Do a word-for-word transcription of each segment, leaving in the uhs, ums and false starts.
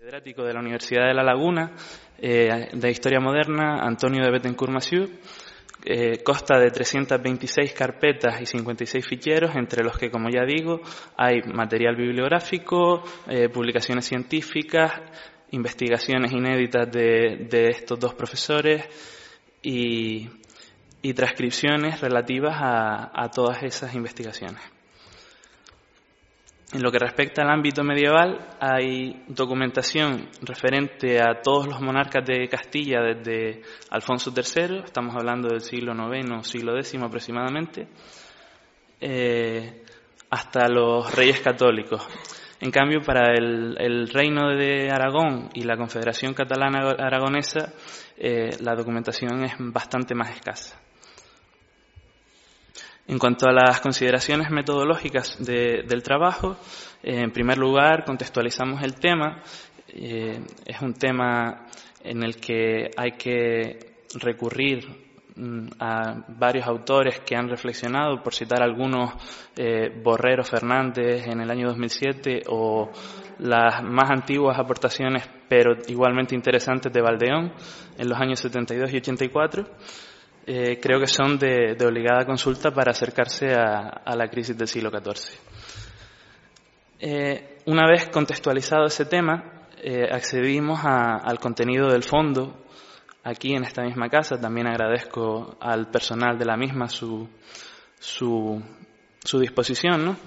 Catedrático de la Universidad de La Laguna, eh, de Historia Moderna, Antonio de Bettencourt-Massieu. Eh, consta de trescientas veintiséis carpetas y cincuenta y seis ficheros, entre los que, como ya digo, hay material bibliográfico, eh, publicaciones científicas, investigaciones inéditas de, de estos dos profesores y, y transcripciones relativas a, a todas esas investigaciones. En lo que respecta al ámbito medieval, hay documentación referente a todos los monarcas de Castilla desde Alfonso tercero, estamos hablando del siglo noveno, siglo décimo aproximadamente, eh, hasta los reyes católicos. En cambio, para el, el Reino de Aragón y la Confederación Catalana Aragonesa, eh, la documentación es bastante más escasa. En cuanto a las consideraciones metodológicas de, del trabajo, eh, en primer lugar contextualizamos el tema. Eh, es un tema en el que hay que recurrir mm, a varios autores que han reflexionado, por citar algunos, eh, Borrero Fernández en el año dos mil siete o las más antiguas aportaciones, pero igualmente interesantes, de Valdeón en los años setenta y dos y ochenta y cuatro. Eh, creo que son de, de obligada consulta para acercarse a, a la crisis del siglo catorce. Eh, una vez contextualizado ese tema, eh, accedimos a, al contenido del fondo aquí en esta misma casa. También agradezco al personal de la misma su, su, su disposición, ¿no?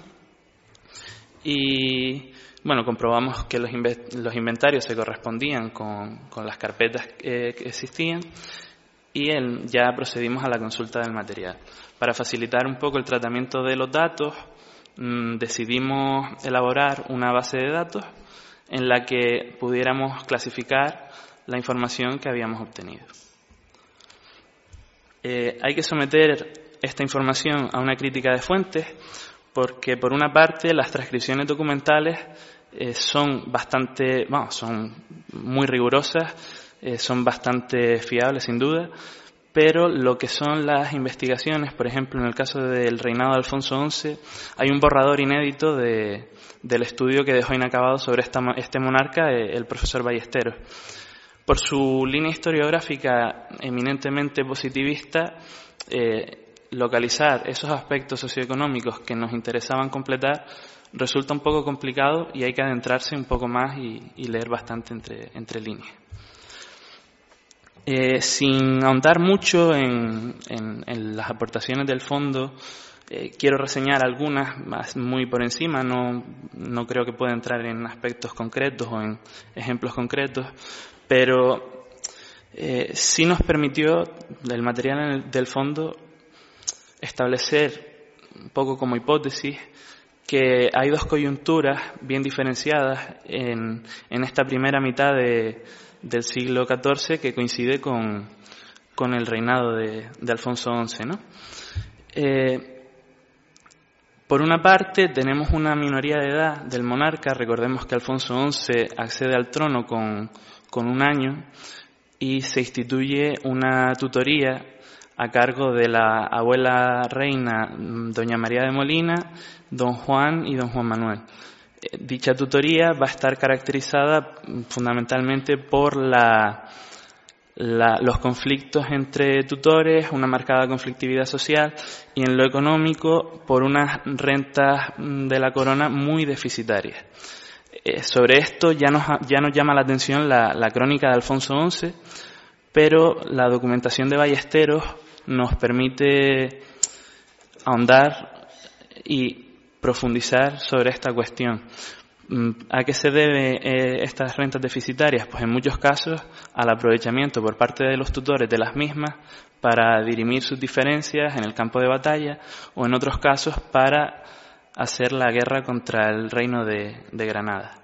Y bueno, comprobamos que los, inve- los inventarios se correspondían con, con las carpetas eh, que existían. Y el, ya procedimos a la consulta del material. Para facilitar un poco el tratamiento de los datos, mmm, decidimos elaborar una base de datos en la que pudiéramos clasificar la información que habíamos obtenido. Eh, hay que someter esta información a una crítica de fuentes porque, por una parte, las transcripciones documentales eh, son bastante, bueno, son muy rigurosas, Eh, son bastante fiables, sin duda, pero lo que son las investigaciones, por ejemplo, en el caso del reinado de Alfonso once, hay un borrador inédito de, del estudio que dejó inacabado sobre esta, este monarca eh, el profesor Ballesteros. Por su línea historiográfica eminentemente positivista, eh, localizar esos aspectos socioeconómicos que nos interesaban completar resulta un poco complicado y hay que adentrarse un poco más y, y leer bastante entre, entre líneas. Eh, sin ahondar mucho en, en, en las aportaciones del fondo, eh, quiero reseñar algunas más muy por encima. No, no creo que pueda entrar en aspectos concretos o en ejemplos concretos, pero eh, sí nos permitió el material del fondo establecer, un poco como hipótesis, que hay dos coyunturas bien diferenciadas en, en esta primera mitad de del siglo catorce que coincide con, con el reinado de, de Alfonso once, ¿no? Eh, por una parte tenemos una minoría de edad del monarca. Recordemos que Alfonso once accede al trono con, con un año y se instituye una tutoría a cargo de la abuela reina doña María de Molina, don Juan y don Juan Manuel. Dicha tutoría va a estar caracterizada fundamentalmente por la, la, los conflictos entre tutores, una marcada conflictividad social y, en lo económico, por unas rentas de la corona muy deficitarias. Eh, sobre esto ya nos, ya nos llama la atención la, la crónica de Alfonso once, pero la documentación de Ballesteros nos permite ahondar y profundizar sobre esta cuestión. ¿A qué se debe eh, estas rentas deficitarias? Pues en muchos casos al aprovechamiento por parte de los tutores de las mismas para dirimir sus diferencias en el campo de batalla, o en otros casos para hacer la guerra contra el reino de, de Granada.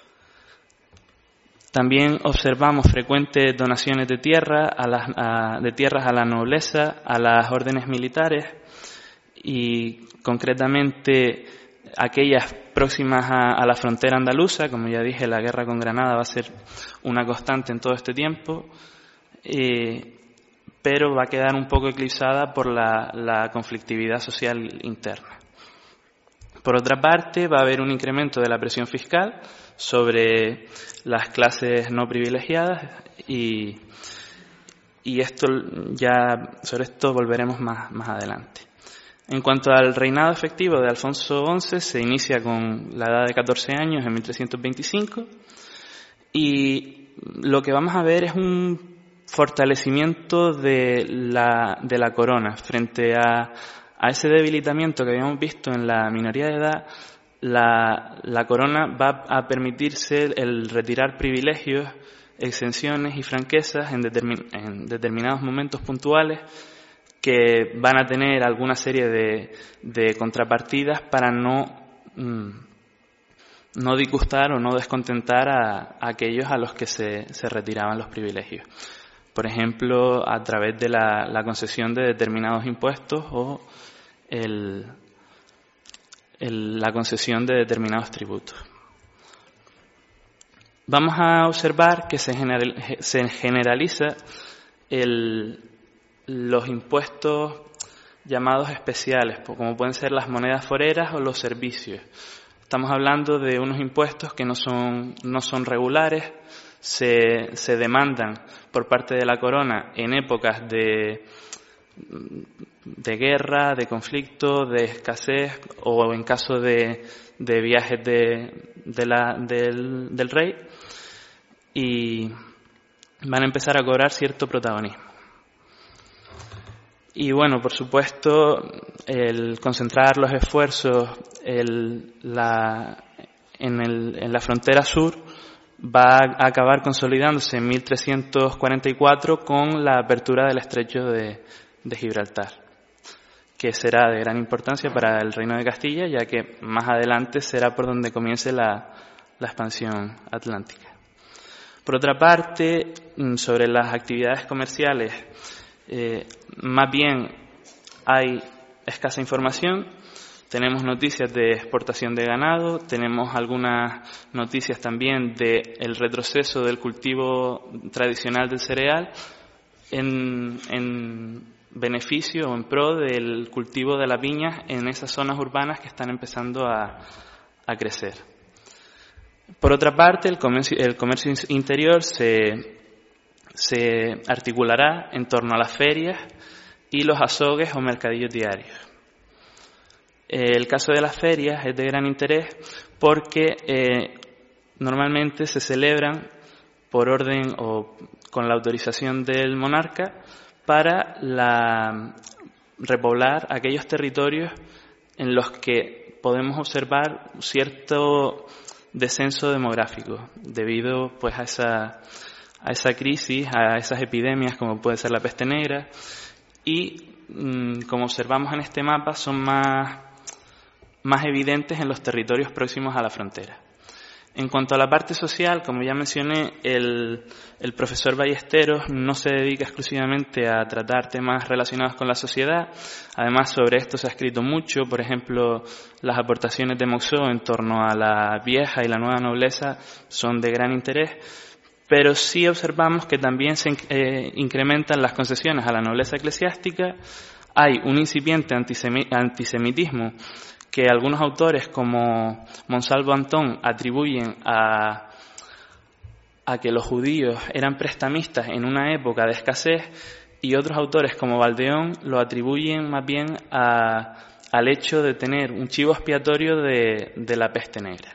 También observamos frecuentes donaciones de tierra a las, a, de tierras a la nobleza, a las órdenes militares, y concretamente aquellas próximas a, a la frontera andaluza. Como ya dije, la guerra con Granada va a ser una constante en todo este tiempo, eh, pero va a quedar un poco eclipsada por la, la conflictividad social interna. Por otra parte, va a haber un incremento de la presión fiscal sobre las clases no privilegiadas y, y esto ya sobre esto volveremos más, más adelante. En cuanto al reinado efectivo de Alfonso once, se inicia con la edad de catorce años en mil trescientos veinticinco y lo que vamos a ver es un fortalecimiento de la, de la corona frente a, a ese debilitamiento que habíamos visto en la minoría de edad. La, la corona va a permitirse el retirar privilegios, exenciones y franquezas en, determin, en determinados momentos puntuales que van a tener alguna serie de, de contrapartidas para no, mmm, no disgustar o no descontentar a, a aquellos a los que se, se retiraban los privilegios. Por ejemplo, a través de la, la concesión de determinados impuestos o el, el, la concesión de determinados tributos. Vamos a observar que se, general, se generaliza el, los impuestos llamados especiales, como pueden ser las monedas foreras o los servicios. Estamos hablando de unos impuestos que no son, no son regulares, se, se demandan por parte de la corona en épocas de, de guerra, de conflicto, de escasez o en caso de, de viajes de, de la, del, del rey, y van a empezar a cobrar cierto protagonismo. Y bueno, por supuesto, el concentrar los esfuerzos el, la, en, el, en la frontera sur va a acabar consolidándose en mil trescientos cuarenta y cuatro con la apertura del estrecho de, de Gibraltar, que será de gran importancia para el Reino de Castilla, ya que más adelante será por donde comience la, la expansión atlántica. Por otra parte, sobre las actividades comerciales, eh, más bien hay escasa información. Tenemos noticias de exportación de ganado, tenemos algunas noticias también del retroceso del cultivo tradicional del cereal en, en beneficio o en pro del cultivo de las viñas en esas zonas urbanas que están empezando a, a crecer. Por otra parte, el comercio, el comercio interior se, se articulará en torno a las ferias y los azogues o mercadillos diarios. El caso de las ferias es de gran interés porque eh, normalmente se celebran por orden o con la autorización del monarca para la, repoblar aquellos territorios en los que podemos observar cierto descenso demográfico debido pues a esa, a esa crisis, a esas epidemias como puede ser la peste negra, y mmm, como observamos en este mapa son más más evidentes en los territorios próximos a la frontera. En cuanto a la parte social, como ya mencioné, el, el profesor Ballesteros no se dedica exclusivamente a tratar temas relacionados con la sociedad. Además, sobre esto se ha escrito mucho. Por ejemplo, las aportaciones de Moxó en torno a la vieja y la nueva nobleza son de gran interés, pero sí observamos que también se eh, incrementan las concesiones a la nobleza eclesiástica. Hay un incipiente antisemi- antisemitismo que algunos autores como Monsalvo Antón atribuyen a, a que los judíos eran prestamistas en una época de escasez, y otros autores como Valdeón lo atribuyen más bien a, al hecho de tener un chivo expiatorio de, de la peste negra.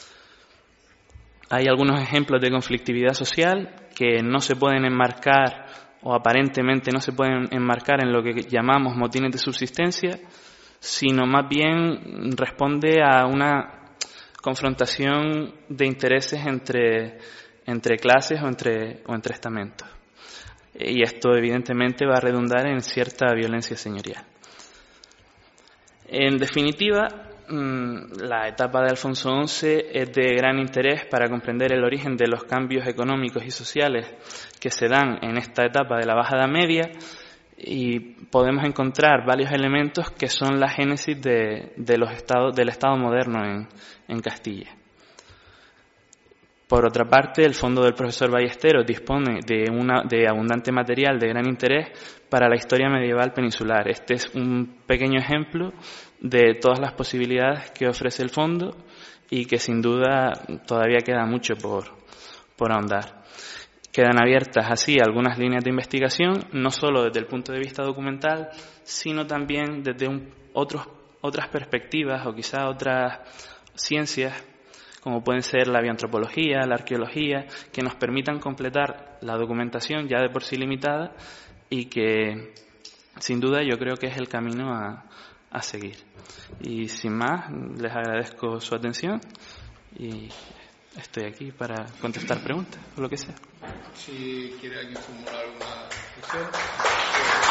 Hay algunos ejemplos de conflictividad social que no se pueden enmarcar o aparentemente no se pueden enmarcar en lo que llamamos motines de subsistencia, sino más bien responde a una confrontación de intereses entre, entre clases o entre, o entre estamentos. Y esto evidentemente va a redundar en cierta violencia señorial. En definitiva, la etapa de Alfonso once es de gran interés para comprender el origen de los cambios económicos y sociales que se dan en esta etapa de la Baja Edad Media, y podemos encontrar varios elementos que son la génesis de, de los estados, del Estado moderno en, en Castilla. Por otra parte, el Fondo del Profesor Ballesteros dispone de, una, de abundante material de gran interés para la historia medieval peninsular. Este es un pequeño ejemplo de todas las posibilidades que ofrece el fondo y que sin duda todavía queda mucho por, por ahondar. Quedan abiertas así algunas líneas de investigación, no solo desde el punto de vista documental, sino también desde un, otros, otras perspectivas o quizá otras ciencias, como pueden ser la bioantropología, la arqueología, que nos permitan completar la documentación ya de por sí limitada y que, sin duda, yo creo que es el camino a, a seguir. Y sin más, les agradezco su atención y estoy aquí para contestar preguntas o lo que sea. Si quiere alguien formular alguna cuestión.